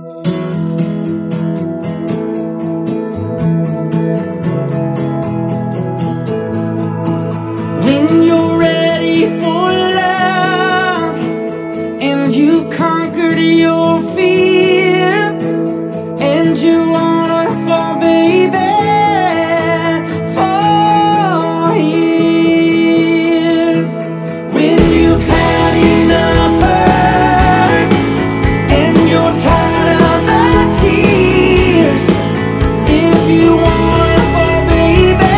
When you're ready for love and you conquered your fear and you wanna fall, baby, fall here. When you've had enough hurt and you're tired of the tears, if you wanna fall, baby,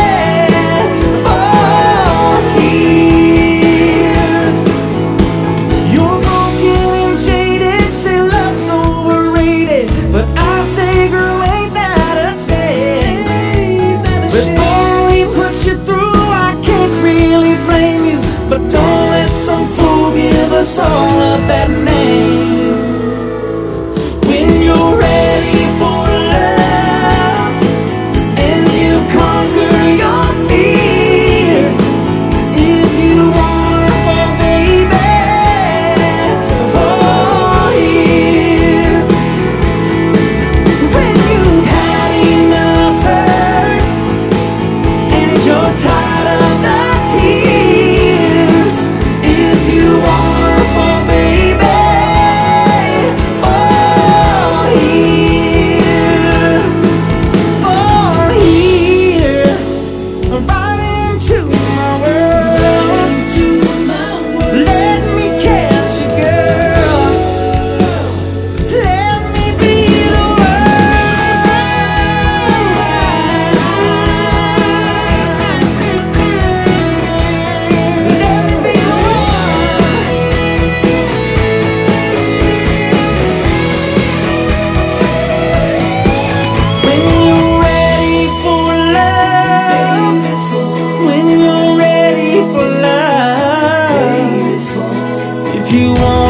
fall here. You're broken and jaded, say love's overrated, but I say, girl, ain't that a shame? But boy, we put you through, I can't really blame you, but don't let some fool give us all a bad name. When you're ready for love and you conquer your fear, if you wanna fall, baby, fall here. When you've had enough hurt and you're tired of the tears, if you wanna fall, baby, fall here. Fall here, right into my world. Let me catch you, girl. Let me be the world. Let me be the one. When you're ready for love, when you're ready for love, if you want